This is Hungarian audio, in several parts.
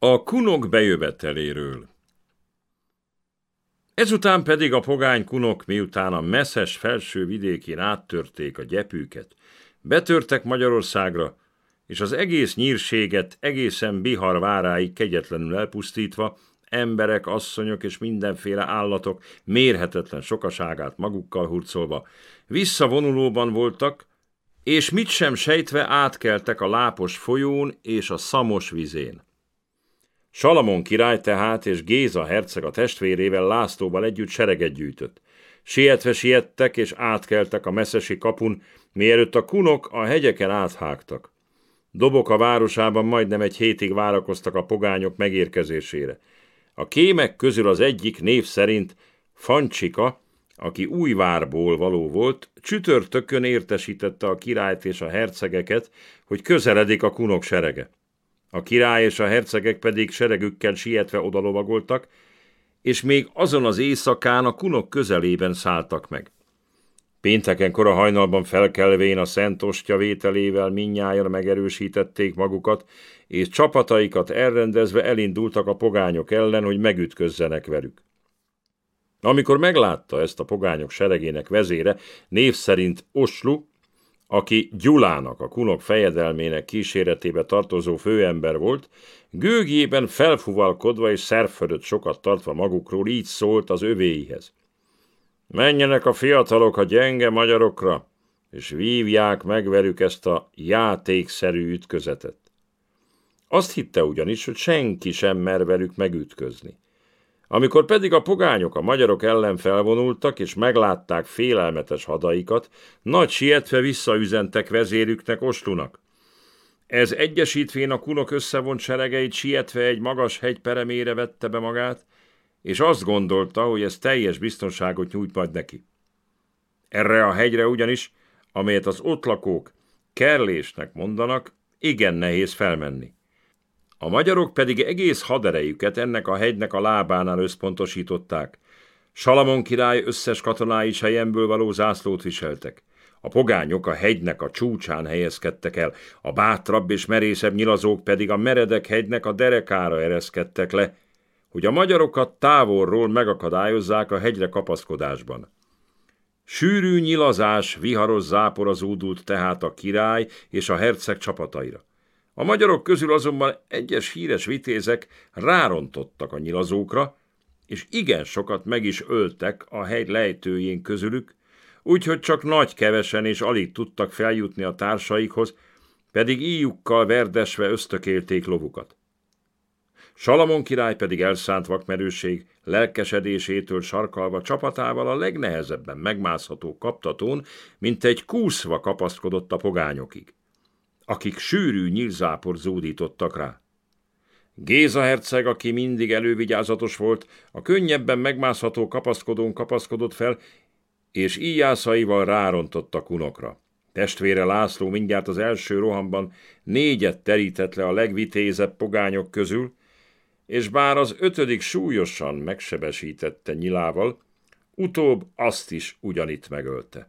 A kunok bejöveteléről. Ezután pedig a pogány kunok, miután a messzes felső vidékén áttörték a gyepüket, betörtek Magyarországra, és az egész nyírséget egészen Bihar váráig kegyetlenül elpusztítva, emberek, asszonyok és mindenféle állatok mérhetetlen sokaságát magukkal hurcolva, visszavonulóban voltak, és mit sem sejtve átkeltek a Lápos folyón és a Szamos vizén. Salamon király tehát és Géza herceg a testvérével Lászlóval együtt sereget gyűjtött. Sietve siettek és átkeltek a messzesi kapun, mielőtt a kunok a hegyeken áthágtak. Doboka városában majdnem egy hétig várakoztak a pogányok megérkezésére. A kémek közül az egyik név szerint Fancsika, aki Újvárból való volt, csütörtökön értesítette a királyt és a hercegeket, hogy közeledik a kunok serege. A király és a hercegek pedig seregükkel sietve odalovagoltak, és még azon az éjszakán a kunok közelében szálltak meg. Pénteken kora hajnalban felkelvén a Szent Ostya vételével mindnyájan megerősítették magukat, és csapataikat elrendezve elindultak a pogányok ellen, hogy megütközzenek velük. Amikor meglátta ezt a pogányok seregének vezére, név szerint Oslu, aki Gyulának, a kunok fejedelmének kíséretébe tartozó főember volt, gőgjében felfuvalkodva és szerfölött sokat tartva magukról így szólt az övéihez. Menjenek a fiatalok a gyenge magyarokra, és vívják meg velük ezt a játékszerű ütközetet. Azt hitte ugyanis, hogy senki sem mer velük megütközni. Amikor pedig a pogányok a magyarok ellen felvonultak, és meglátták félelmetes hadaikat, nagy sietve visszaüzentek vezérüknek, Oslunak. Ez egyesítvén a kunok összevont seregeit sietve egy magas hegy peremére vette be magát, és azt gondolta, hogy ez teljes biztonságot nyújt majd neki. Erre a hegyre ugyanis, amelyet az ott lakók Kerlésnek mondanak, igen nehéz felmenni. A magyarok pedig egész haderejüket ennek a hegynek a lábánál összpontosították. Salamon király összes katonái is helyemből való zászlót viseltek. A pogányok a hegynek a csúcsán helyezkedtek el, a bátrabb és merészebb nyilazók pedig a meredek hegynek a derekára ereszkedtek le, hogy a magyarokat távolról megakadályozzák a hegyre kapaszkodásban. Sűrű nyilazás, viharos zápor zúdult tehát a király és a herceg csapataira. A magyarok közül azonban egyes híres vitézek rárontottak a nyilazókra, és igen sokat meg is öltek a hegy lejtőjén közülük, úgyhogy csak nagy kevesen és alig tudtak feljutni a társaikhoz, pedig íjukkal verdesve ösztökélték lovukat. Salamon király pedig elszánt vakmerőség lelkesedésétől sarkalva csapatával a legnehezebben megmászható kaptatón, mint egy kúszva kapaszkodott a pogányokig, akik sűrű nyílzápor zúdítottak rá. Géza herceg, aki mindig elővigyázatos volt, a könnyebben megmászható kapaszkodón kapaszkodott fel, és íjászaival rárontott a kunokra. Testvére László mindjárt az első rohamban 4 terített le a legvitézebb pogányok közül, és bár az 5. súlyosan megsebesítette nyilával, utóbb azt is ugyanitt megölte.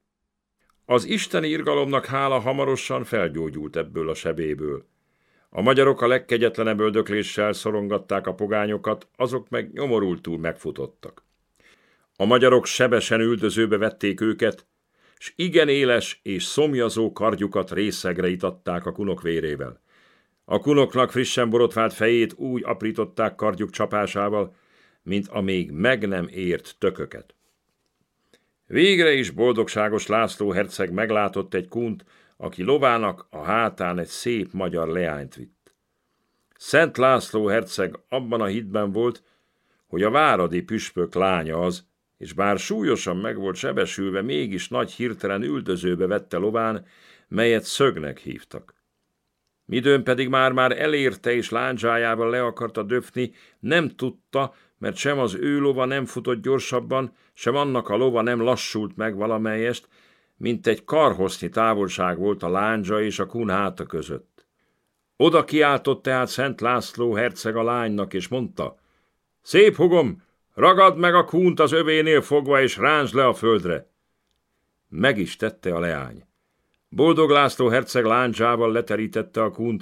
Az isteni irgalomnak hála hamarosan felgyógyult ebből a sebéből. A magyarok a legkegyetlenebb öldökléssel szorongatták a pogányokat, azok meg nyomorultul megfutottak. A magyarok sebesen üldözőbe vették őket, s igen éles és szomjazó kardjukat részegre itatták a kunok vérével. A kunoknak frissen borotvált fejét úgy aprították kardjuk csapásával, mint a még meg nem ért tököket. Végre is boldogságos László herceg meglátott egy kunt, aki lovának a hátán egy szép magyar leányt vitt. Szent László herceg abban a hitben volt, hogy a váradi püspök lánya az, és bár súlyosan meg volt sebesülve, mégis nagy hirtelen üldözőbe vette lován, melyet Szögnek hívtak. Midőn pedig már elérte és lándzsájával le akarta döfni, nem tudta, mert sem az ő lova nem futott gyorsabban, sem annak a lova nem lassult meg valamelyest, mint egy karhosznyi távolság volt a lándzsa és a kun háta között. Oda kiáltott tehát Szent László herceg a lánynak, és mondta: szép hugom, ragad meg a kunt az övénél fogva, és rántsd le a földre. Meg is tette a leány. Boldog László herceg lándzsával leterítette a kunt,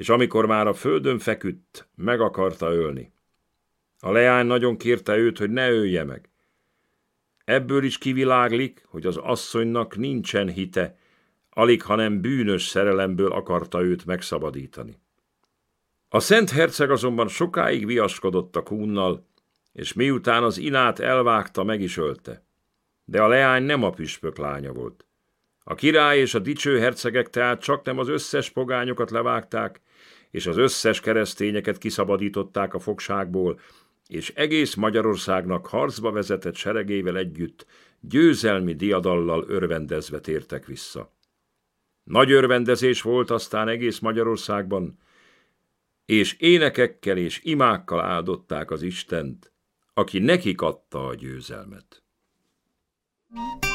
és amikor már a földön feküdt, meg akarta ölni. A leány nagyon kérte őt, hogy ne ölje meg. Ebből is kiviláglik, hogy az asszonynak nincsen hite, alig hanem bűnös szerelemből akarta őt megszabadítani. A szent herceg azonban sokáig viaskodott a kúnnal, és miután az Inát elvágta, meg is ölte. De a leány nem a püspök lánya volt. A király és a dicső hercegek tehát csaknem az összes pogányokat levágták, és az összes keresztényeket kiszabadították a fogságból, és egész Magyarországnak harcba vezetett seregével együtt győzelmi diadallal örvendezve tértek vissza. Nagy örvendezés volt aztán egész Magyarországban, és énekekkel és imákkal áldották az Istent, aki nekik adta a győzelmet.